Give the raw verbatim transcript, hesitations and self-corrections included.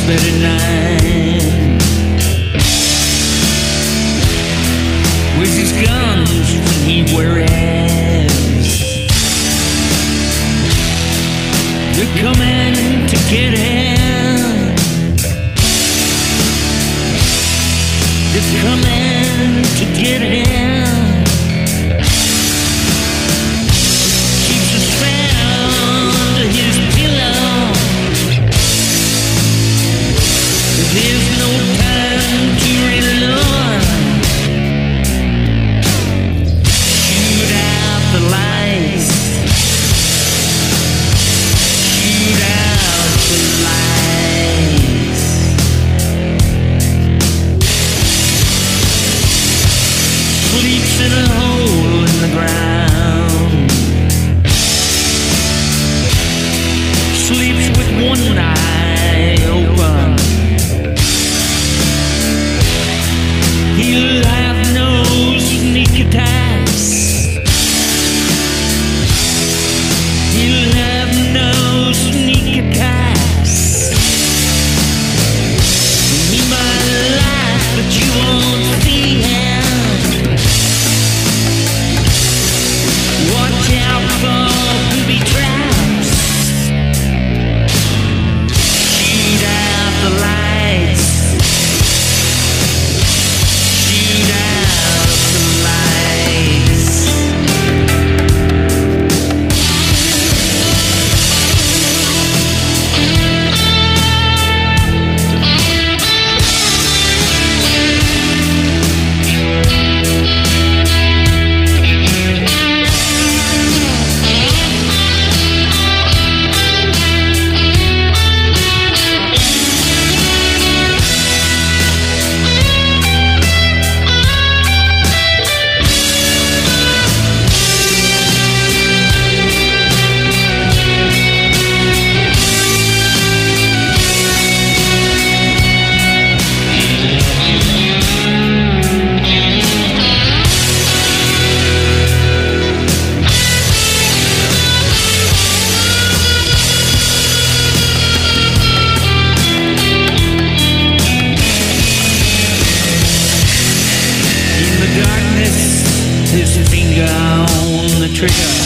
thirty-nine. With his guns when he wears, they're coming to get him. They're coming to get him. Keeps a spell under his pillow. There's no time to reload. Shoot out the lights. Shoot out the lights. Sleeps in a hole in the ground. Sleeps with one eye open. He'll have no sneak attacks. He'll have no sneak attacks. He might lie, but you won't see him. Watch out for booby traps. Shoot out the lights. Shoot out the lights. His finger on the trigger.